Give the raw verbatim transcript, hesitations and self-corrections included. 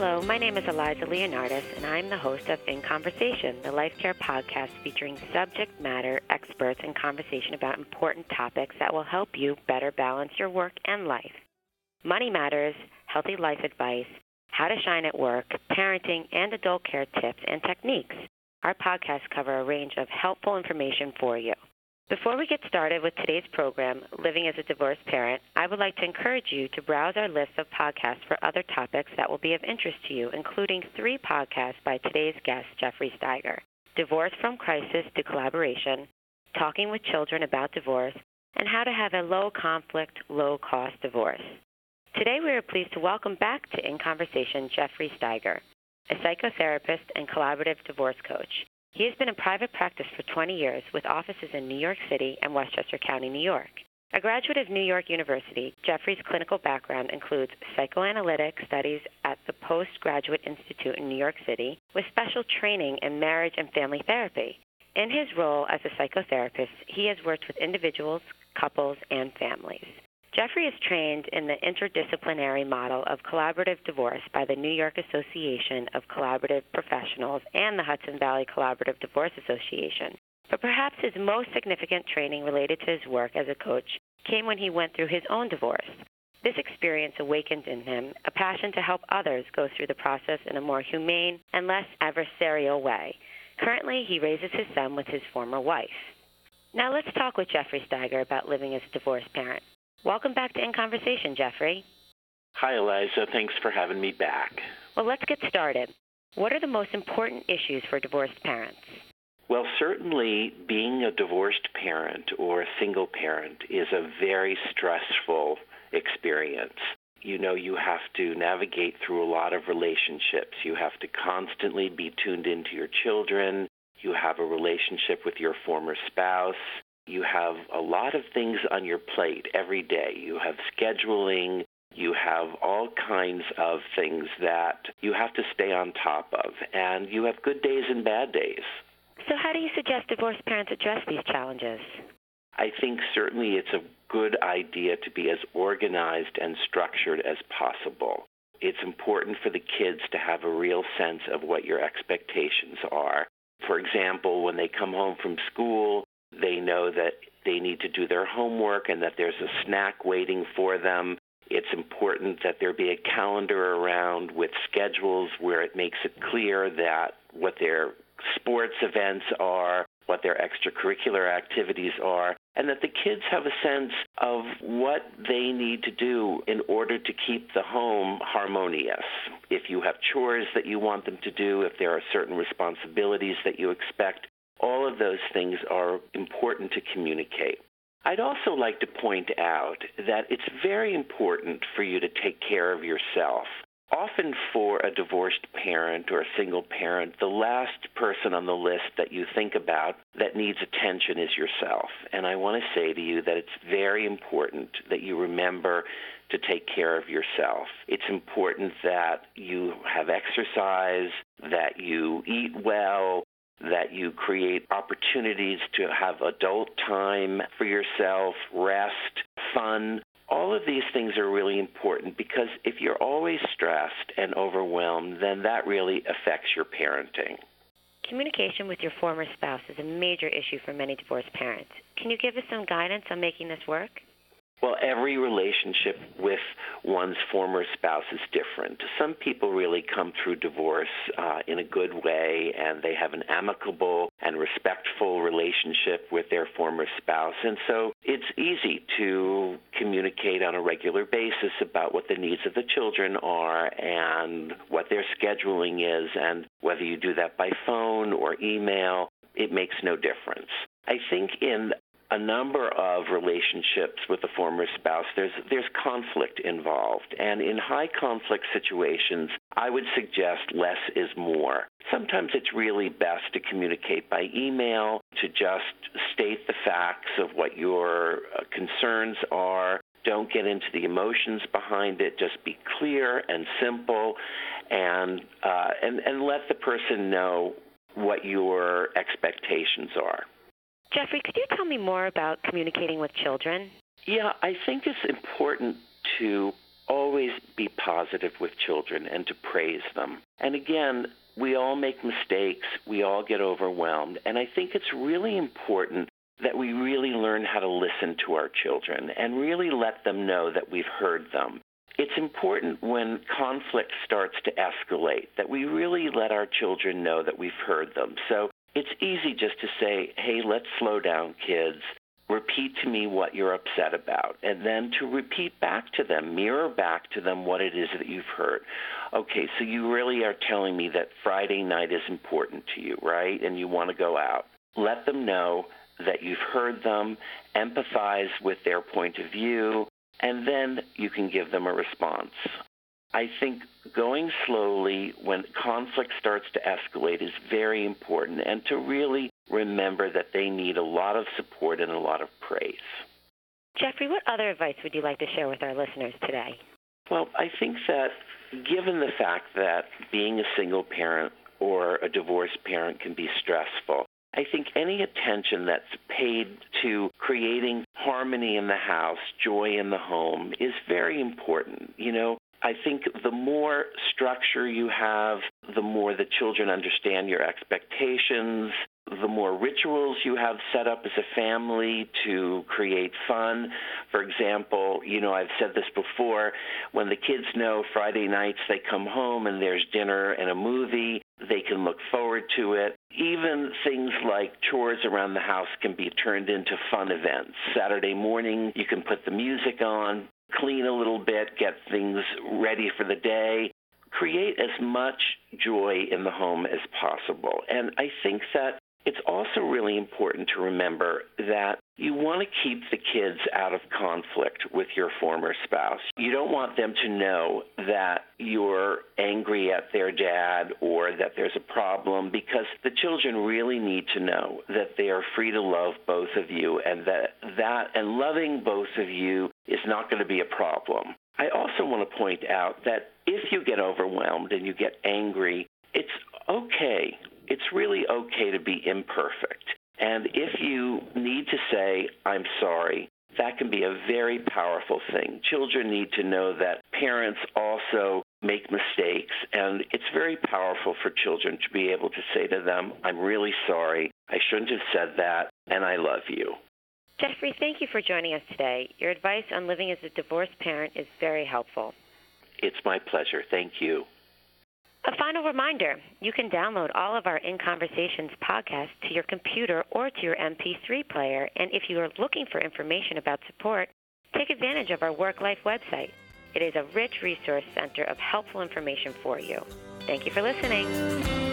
Hello, my name is Eliza Leonardis, and I'm the host of In Conversation, the Life Care podcast featuring subject matter experts in conversation about important topics that will help you better balance your work and life. Money matters, healthy life advice, how to shine at work, parenting, and adult care tips and techniques. Our podcasts cover a range of helpful information for you. Before we get started with today's program, Living as a Divorced Parent, I would like to encourage you to browse our list of podcasts for other topics that will be of interest to you, including three podcasts by today's guest, Jeffrey Steiger: Divorce from Crisis to Collaboration, Talking with Children About Divorce, and How to Have a Low-Conflict, Low-Cost Divorce. Today we are pleased to welcome back to In Conversation Jeffrey Steiger, a psychotherapist and collaborative divorce coach. He has been in private practice for twenty years with offices in New York City and Westchester County, New York. A graduate of New York University, Jeffrey's clinical background includes psychoanalytic studies at the Postgraduate Institute in New York City, with special training in marriage and family therapy. In his role as a psychotherapist, he has worked with individuals, couples, and families. Jeffrey is trained in the interdisciplinary model of collaborative divorce by the New York Association of Collaborative Professionals and the Hudson Valley Collaborative Divorce Association. But perhaps his most significant training related to his work as a coach came when he went through his own divorce. This experience awakened in him a passion to help others go through the process in a more humane and less adversarial way. Currently, he raises his son with his former wife. Now let's talk with Jeffrey Steiger about living as a divorced parent. Welcome back to In Conversation, Jeffrey. Hi, Eliza. Thanks for having me back. Well, let's get started. What are the most important issues for divorced parents? Well, certainly being a divorced parent or a single parent is a very stressful experience. You know, you have to navigate through a lot of relationships. You have to constantly be tuned into your children. You have a relationship with your former spouse. You have a lot of things on your plate every day. You have scheduling. You have all kinds of things that you have to stay on top of. And you have good days and bad days. So how do you suggest divorced parents address these challenges? I think certainly it's a good idea to be as organized and structured as possible. It's important for the kids to have a real sense of what your expectations are. For example, when they come home from school, they know that they need to do their homework and that there's a snack waiting for them. It's important that there be a calendar around with schedules where it makes it clear that what their sports events are, what their extracurricular activities are, and that the kids have a sense of what they need to do in order to keep the home harmonious. If you have chores that you want them to do, if there are certain responsibilities that you expect, all of those things are important to communicate. I'd also like to point out that it's very important for you to take care of yourself. Often for a divorced parent or a single parent, the last person on the list that you think about that needs attention is yourself. And I want to say to you that it's very important that you remember to take care of yourself. It's important that you have exercise, that you eat well, that you create opportunities to have adult time for yourself, rest, fun. All of these things are really important because if you're always stressed and overwhelmed, then that really affects your parenting. Communication with your former spouse is a major issue for many divorced parents. Can you give us some guidance on making this work? Well, every relationship with one's former spouse is different. Some people really come through divorce uh, in a good way, and they have an amicable and respectful relationship with their former spouse. And so it's easy to communicate on a regular basis about what the needs of the children are and what their scheduling is, and whether you do that by phone or email, it makes no difference. I think in a number of relationships with a former spouse, there's there's conflict involved. And in high conflict situations, I would suggest less is more. Sometimes it's really best to communicate by email, to just state the facts of what your uh, concerns are. Don't get into the emotions behind it. Just be clear and simple, and uh, and, and let the person know what your expectations are. Jeffrey, could you tell me more about communicating with children? Yeah, I think it's important to always be positive with children and to praise them. And again, we all make mistakes. We all get overwhelmed. And I think it's really important that we really learn how to listen to our children and really let them know that we've heard them. It's important when conflict starts to escalate that we really let our children know that we've heard them. So it's easy just to say, hey, let's slow down, kids. Repeat to me what you're upset about, and then to repeat back to them, mirror back to them what it is that you've heard. Okay, so you really are telling me that Friday night is important to you, right? And you want to go out. Let them know that you've heard them, empathize with their point of view, and then you can give them a response. I think going slowly when conflict starts to escalate is very important, and to really remember that they need a lot of support and a lot of praise. Jeffrey, what other advice would you like to share with our listeners today? Well, I think that given the fact that being a single parent or a divorced parent can be stressful, I think any attention that's paid to creating harmony in the house, joy in the home, is very important. You know, I think the more structure you have, the more the children understand your expectations, the more rituals you have set up as a family to create fun. For example, you know, I've said this before, when the kids know Friday nights they come home and there's dinner and a movie, they can look forward to it. Even things like chores around the house can be turned into fun events. Saturday morning, you can put the music on, clean a little bit, get things ready for the day. Create as much joy in the home as possible. And I think that it's also really important to remember that you want to keep the kids out of conflict with your former spouse. You don't want them to know that you're angry at their dad or that there's a problem, because the children really need to know that they are free to love both of you, and that that and loving both of you is not going to be a problem. I also want to point out that if you get overwhelmed and you get angry, it's okay. It's really okay to be imperfect. And if you need to say, I'm sorry, that can be a very powerful thing. Children need to know that parents also make mistakes, and it's very powerful for children to be able to say to them, I'm really sorry, I shouldn't have said that, and I love you. Jeffrey, thank you for joining us today. Your advice on living as a divorced parent is very helpful. It's my pleasure. Thank you. A final reminder, you can download all of our In Conversations podcasts to your computer or to your M P three player, and if you are looking for information about support, take advantage of our Work Life website. It is a rich resource center of helpful information for you. Thank you for listening.